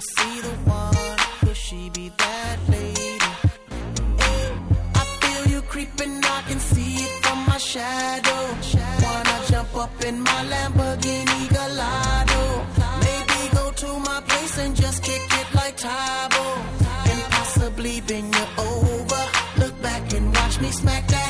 see the one, could she be that lady? Hey, I feel you creeping, I can see it from my shadow. Wanna jump up in my Lamborghini Gallardo? Maybe go to my place and just kick it like Tybo, and possibly bend you over. Look back and watch me smack that